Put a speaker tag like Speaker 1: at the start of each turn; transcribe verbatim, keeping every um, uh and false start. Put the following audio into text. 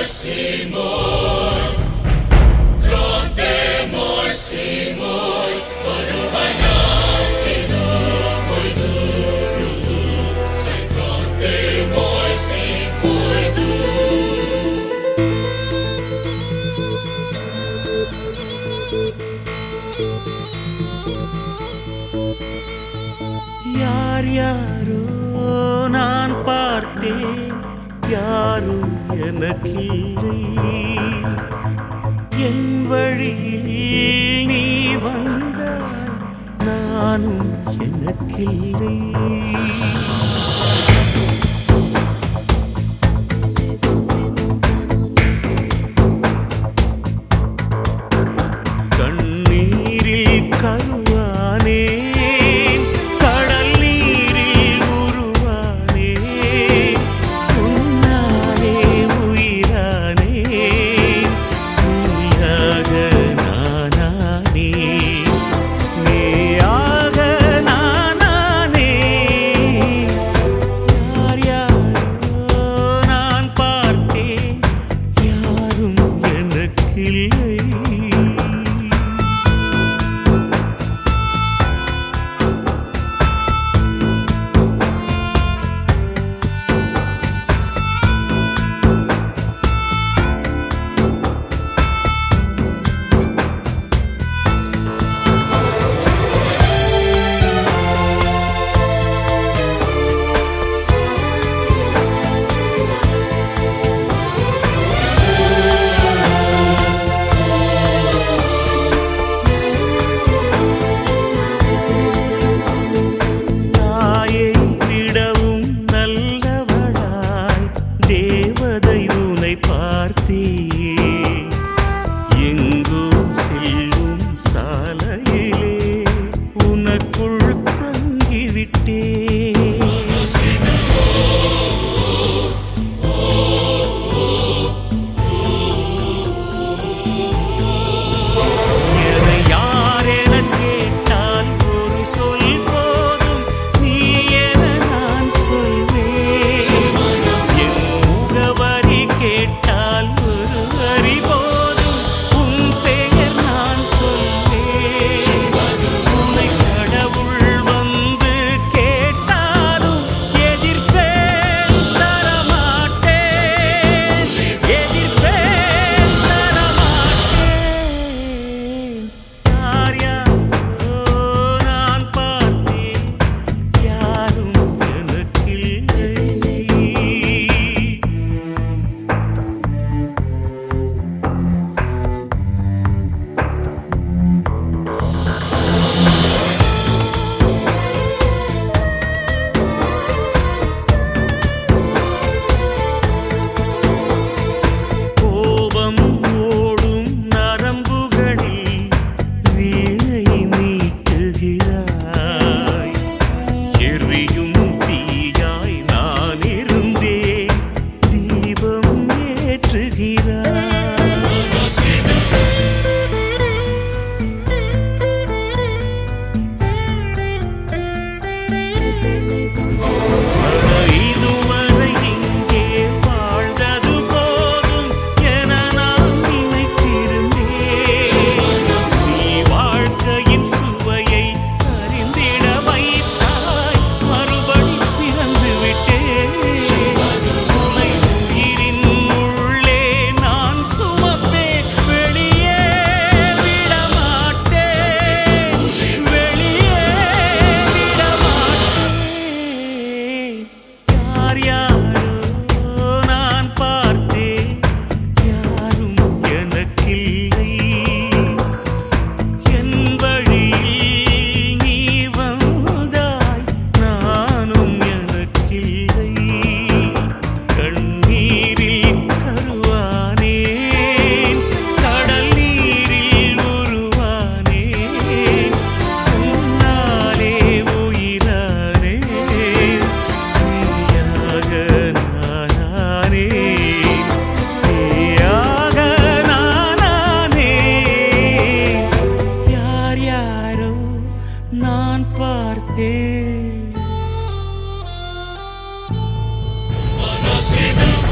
Speaker 1: si mój, dronte mój si mój, porubana si du, mój du, du, du, sai dronte mój si mój du.
Speaker 2: யார் யாரோ நான் பார்த்தேன், யாரும் எனக்கில்லை. என் வழியில் நீ வந்தாய், நானும் எனக்கில்லை. கண்ணீரில் கருவானேன், கடல் நீரில் உருவானேன், உன்னாலே உயிரானேன், நீயாக நானானே, நீயாக நானானே. யார் யாரோ நான் பார்த்தேன், யாரும் எனக்கில்லை. எங்கோ செல்லும் சாலையிலே உனக்குள் தங்கிவிட்டேன். என்னை யார் என கேட்டால் ஒரு சொல் போதும், நீ என நான் சொல்வேன். என் முகவரி கேட்டால் ஒரு வரி போதும், உன் பெயர் நான் சொல்வேன். உன்னை கடவுள் வந்து கேட்டாலும் எதிர்ப்பேன், தரமாட்டேன், எதிர்ப்பேன், தரமாட்டேன். யார் யாரோ நான் பார்த்தேன், யாரும் எனக்கில்லை. கோபம் ஓடும் நரம்புகளில் வீணை மீட்டுகிறாய். எரியும் தீயாய் நான் இருந்தேன், தீபம் ஏற்றுகிறாய். இதுவரை இங்கே வாழ்ந்தது போதும் என நான் நினைத்திருந்தேன். நீ வாழ்க்கையின் சுவையை அறிந்திட வைத்தாய், மறுபடி பிறந்து விட்டேன். உன்னை உயிரின் உள்ளே நான் சுமப்பேன், வெளியே விடமாட்டேன், வெளியே விடமாட்டேன். யார் யாரோ நான் பார்த்தேன், யாரும் எனக்கில்லை. என் வழியில் நீ வந்தாய், நானும் எனக்கில்லை. கண்ணீரில் கருவானேன், கடல் நீரில் உருவானேன், உன்னாலே உயிரானேன், நீயாக நானானே, நீயாக நானானே. யார் யாரோ நான் பார்த்தேன்.
Speaker 1: Conocido